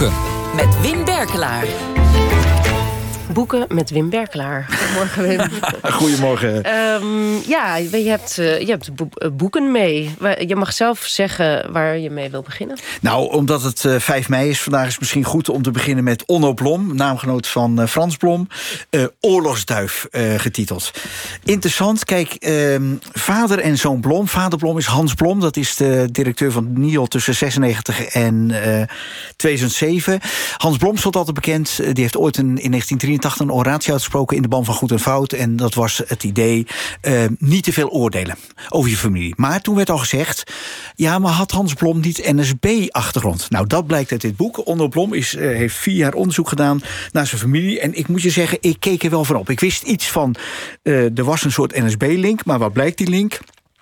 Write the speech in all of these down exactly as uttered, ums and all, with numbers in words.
Boeken. Met Wim Berkelaar. Boeken met Wim Berkelaar. Goedemorgen, Wim. Goedemorgen. Um, ja, je hebt, uh, je hebt bo- boeken mee. Je mag zelf zeggen waar je mee wil beginnen. Nou, omdat het uh, vijf mei is, vandaag is het misschien goed om te beginnen met Onno Blom, naamgenoot van uh, Frans Blom. Uh, Oorlogsduif uh, getiteld. Interessant, kijk, uh, vader en zoon Blom. Vader Blom is Hans Blom, dat is de directeur van N I O tussen zesennegentig en uh, tweeduizend zeven. Hans Blom stond altijd bekend. Die heeft ooit een, in negentien drieëntachtig een oratie uitgesproken in de Ban van Goed en Fout. En dat was het idee, uh, niet te veel oordelen over je familie. Maar toen werd al gezegd, ja, maar had Hans Blom niet N S B-achtergrond? Nou, dat blijkt uit dit boek. Onno Blom is, uh, heeft vier jaar onderzoek gedaan naar zijn familie. En ik moet je zeggen, ik keek er wel van op. Ik wist iets van, uh, er was een soort N S B-link, maar wat blijkt die link?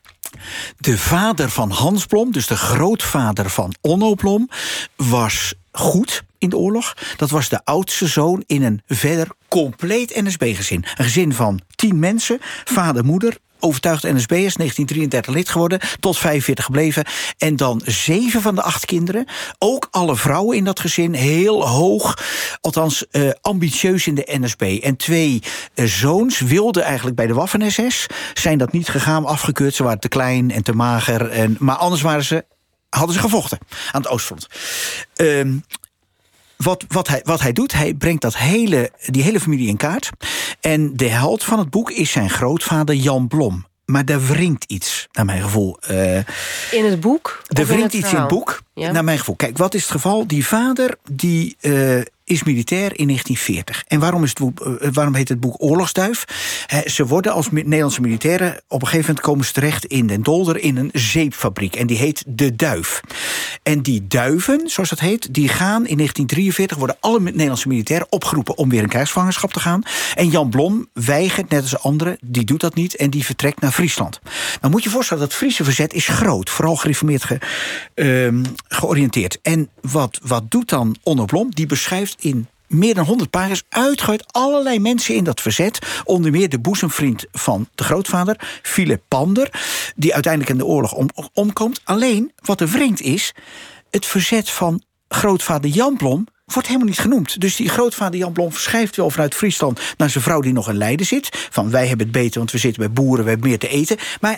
De vader van Hans Blom, dus de grootvader van Onno Blom, was goed in de oorlog. Dat was de oudste zoon in een verder compleet N S B-gezin. Een gezin van tien mensen, vader, moeder, overtuigd N S B'ers, negentien drieëndertig lid geworden, tot vijfenveertig gebleven. En dan zeven van de acht kinderen, ook alle vrouwen in dat gezin, heel hoog, althans uh, ambitieus in de N S B. En twee uh, zoons wilden eigenlijk bij de Waffen-S S, zijn dat niet gegaan, afgekeurd. Ze waren te klein en te mager, en, maar anders waren ze, hadden ze gevochten aan het Oostfront. Um, Wat, wat, hij, wat hij doet, hij brengt dat hele, die hele familie in kaart. En de held van het boek is zijn grootvader Jan Blom. Maar daar wringt iets, naar mijn gevoel. Uh, in het boek? Er wringt iets in het boek, ja? Naar mijn gevoel. Kijk, wat is het geval? Die vader die uh, is militair in negentien veertig. En waarom, is het boek, uh, waarom heet het boek Oorlogsduif? He, ze worden als Nederlandse militairen, op een gegeven moment komen ze terecht in Den Dolder in een zeepfabriek. En die heet De Duif. En die duiven, zoals dat heet, die gaan in negentien drieënveertig... worden alle Nederlandse militairen opgeroepen om weer in krijgsgevangenschap te gaan. En Jan Blom weigert, net als anderen, die doet dat niet en die vertrekt naar Friesland. Nou moet je voorstellen, dat Friese verzet is groot, vooral gereformeerd ge, uh, georiënteerd. En wat, wat doet dan Onno Blom? Die beschrijft in meer dan honderd pagina's uitgooit allerlei mensen in dat verzet. Onder meer de boezemvriend van de grootvader, Philip Pander, die uiteindelijk in de oorlog om, omkomt. Alleen, wat er wringt is, het verzet van grootvader Jan Blom wordt helemaal niet genoemd. Dus die grootvader Jan Blom schrijft wel vanuit Friesland naar zijn vrouw die nog in Leiden zit. Van wij hebben het beter, want we zitten bij boeren, we hebben meer te eten. Maar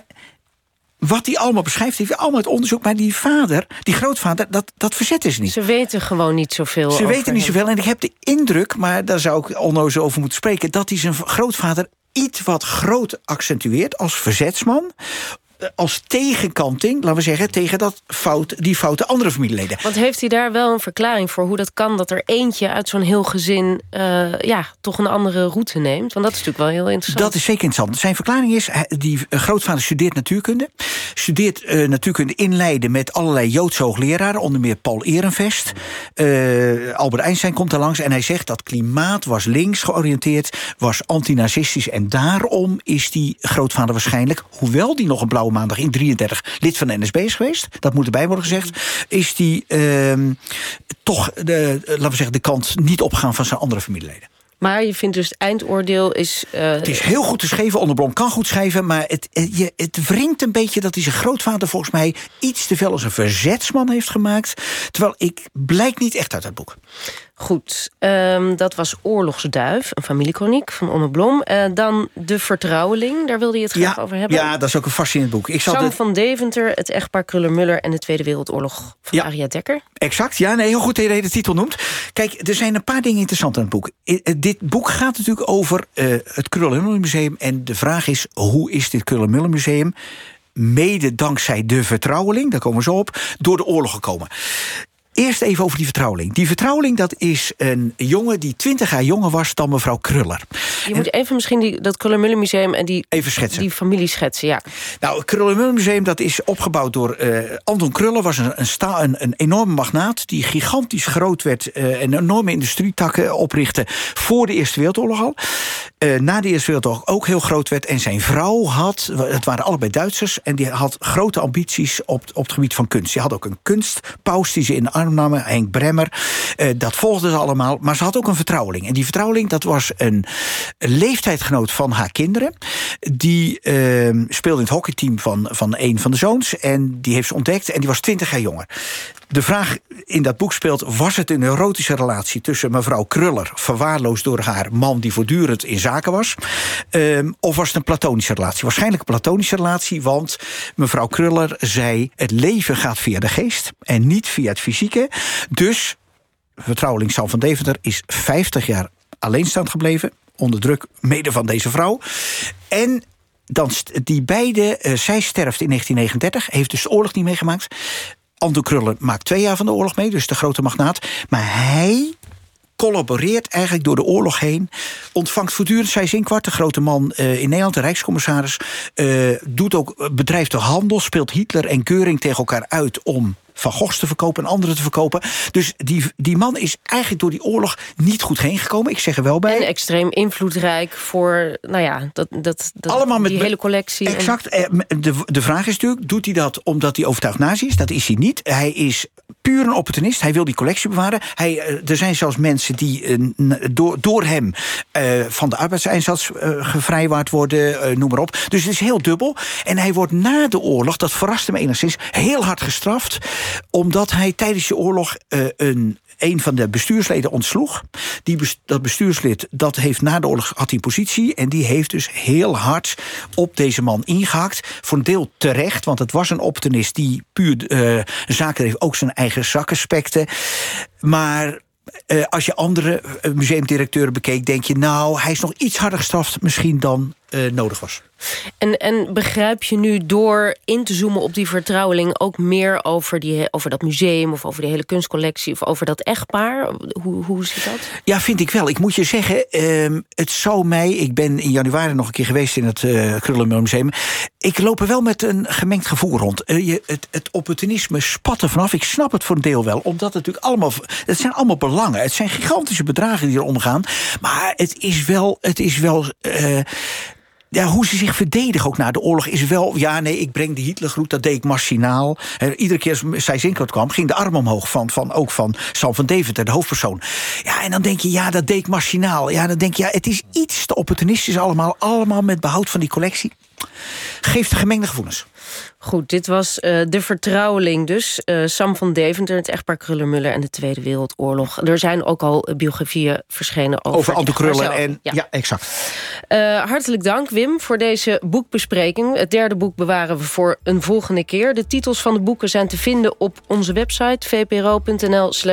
wat hij allemaal beschrijft, heeft hij allemaal het onderzoek. Maar die vader, die grootvader, dat, dat verzet is niet. Ze weten gewoon niet zoveel. Ze over weten niet hem. zoveel. En ik heb de indruk, maar daar zou ik Onno zo over moeten spreken, dat hij zijn grootvader iets wat groot accentueert als verzetsman, als tegenkanting, laten we zeggen, tegen dat fout, die foute andere familieleden. Want heeft hij daar wel een verklaring voor hoe dat kan, dat er eentje uit zo'n heel gezin uh, ja, toch een andere route neemt? Want dat is natuurlijk wel heel interessant. Dat is zeker interessant. Zijn verklaring is, die grootvader studeert natuurkunde. Studeert uh, natuurkunde in Leiden met allerlei Joodse hoogleraren, onder meer Paul Ehrenfest. Uh, Albert Einstein komt daar langs en hij zegt dat klimaat was links georiënteerd, was antinazistisch. En daarom is die grootvader waarschijnlijk, hoewel die nog een blauwe maandag in drieëndertig lid van de N S B is geweest, dat moet erbij worden gezegd, is die uh, toch de, uh, laten we zeggen, de kant niet opgaan van zijn andere familieleden. Maar je vindt dus het eindoordeel is Uh... Het is heel goed te schrijven. Onno Blom kan goed schrijven, maar het, het, het wringt een beetje dat hij zijn grootvader volgens mij iets te veel als een verzetsman heeft gemaakt. Terwijl ik blijk niet echt uit dat boek. Goed, um, dat was Oorlogsduif, een familiekroniek van Onno Blom. Uh, dan De Vertrouweling, daar wilde je het graag ja, over hebben. Ja, dat is ook een fascinerend boek. Ik zal Sam de... van Deventer, het echtpaar Kruller-Müller en de Tweede Wereldoorlog van ja, Aria Dekker. Exact, ja, nee, heel goed dat je de titel noemt. Kijk, er zijn een paar dingen interessant aan het boek. Dit boek gaat natuurlijk over uh, het Kruller-Müller Museum. En de vraag is, hoe is dit Kruller-Müller Museum, mede dankzij De Vertrouweling, daar komen we zo op, door de oorlog gekomen? Eerst even over die vertrouweling. Die vertrouweling, dat is een jongen die twintig jaar jonger was dan mevrouw Kruller. Je en, moet even misschien die, dat Kruller-Müller Museum en die, even schetsen. die familie schetsen, ja. Nou, het Kruller-Müller Museum, dat is opgebouwd door Uh, Anton Kruller, was een, een, sta, een, een enorme magnaat die gigantisch groot werd Uh, en enorme industrietakken oprichtte voor de Eerste Wereldoorlog al. uh, na de Eerste Wereldoorlog ook heel groot werd. En zijn vrouw had, het waren allebei Duitsers, en die had grote ambities op, op het gebied van kunst. Die had ook een kunstpaus die ze in de arm namen, Henk Bremmer. Uh, dat volgden ze allemaal. Maar ze had ook een vertrouweling. En die vertrouweling, dat was een leeftijdgenoot van haar kinderen. Die uh, speelde in het hockeyteam van, van een van de zoons. En die heeft ze ontdekt en die was twintig jaar jonger. De vraag in dat boek speelt, was het een erotische relatie tussen mevrouw Kruller, verwaarloosd door haar man die voortdurend in zaken was, um, of was het een platonische relatie? Waarschijnlijk een platonische relatie, want mevrouw Kruller zei, het leven gaat via de geest en niet via het fysieke. Dus vertrouweling Sam van Deventer is vijftig jaar alleenstaand gebleven, onder druk mede van deze vrouw. En dan die beide, uh, zij sterft in negentien negenendertig, heeft dus de oorlog niet meegemaakt. Anton Kruller maakt twee jaar van de oorlog mee, dus de grote magnaat. Maar hij collaboreert eigenlijk door de oorlog heen. Ontvangt voortdurend Sijs Inquart, de grote man uh, in Nederland, de rijkscommissaris. Uh, doet ook, bedrijft de handel, speelt Hitler en Göring tegen elkaar uit om Van Goghs te verkopen en anderen te verkopen. Dus die, die man is eigenlijk door die oorlog niet goed heen gekomen. Ik zeg er wel bij. En extreem invloedrijk voor, nou ja, dat, dat, dat, allemaal met die hele collectie. Exact. En de, de vraag is natuurlijk, doet hij dat omdat hij overtuigd nazi is? Dat is hij niet. Hij is puur een opportunist. Hij wil die collectie bewaren. Hij, er zijn zelfs mensen die uh, door, door hem uh, van de arbeidseinsatz uh, gevrijwaard worden, uh, noem maar op. Dus het is heel dubbel. En hij wordt na de oorlog, dat verraste me enigszins, heel hard gestraft, omdat hij tijdens de oorlog uh, een, een van de bestuursleden ontsloeg. Die, dat bestuurslid dat heeft na de oorlog had die positie en die heeft dus heel hard op deze man ingehakt. Voor een deel terecht, want het was een opportunist die puur uh, zaken heeft, ook zijn eigen zakaspecten. Maar Uh, als je andere uh, museumdirecteuren bekeek, denk je, nou, hij is nog iets harder gestraft misschien dan uh, nodig was. En, en begrijp je nu door in te zoomen op die vertrouweling ook meer over, die, over dat museum of over de hele kunstcollectie of over dat echtpaar? Hoe, hoe zit dat? Ja, vind ik wel. Ik moet je zeggen, uh, het zou mij, ik ben in januari nog een keer geweest in het uh, Krullenmuller Museum. Ik loop er wel met een gemengd gevoel rond. Uh, je, het, het opportunisme spat er vanaf. Ik snap het voor een deel wel, omdat het natuurlijk allemaal, het zijn allemaal belangen. Het zijn gigantische bedragen die er omgaan. Maar het is wel, het is wel. Uh, Ja, hoe ze zich verdedigen ook na de oorlog is wel, ja, nee, ik breng de Hitlergroet, dat deed ik machinaal. He, iedere keer als Sijs Inquart kwam, ging de arm omhoog van, van ook van Sam van Deventer, de hoofdpersoon. Ja, en dan denk je, ja, dat deed ik machinaal. Ja, dan denk je, ja, het is iets te opportunistisch allemaal, allemaal met behoud van die collectie. Geeft gemengde gevoelens. Goed, dit was uh, De Vertrouweling dus. Uh, Sam van Deventer, het echtpaar Kruller-Müller en de Tweede Wereldoorlog. Er zijn ook al biografieën verschenen over... Over Anton Kruller en... Ja, ja exact. Uh, hartelijk dank, Wim, voor deze boekbespreking. Het derde boek bewaren we voor een volgende keer. De titels van de boeken zijn te vinden op onze website v p r o punt n l slash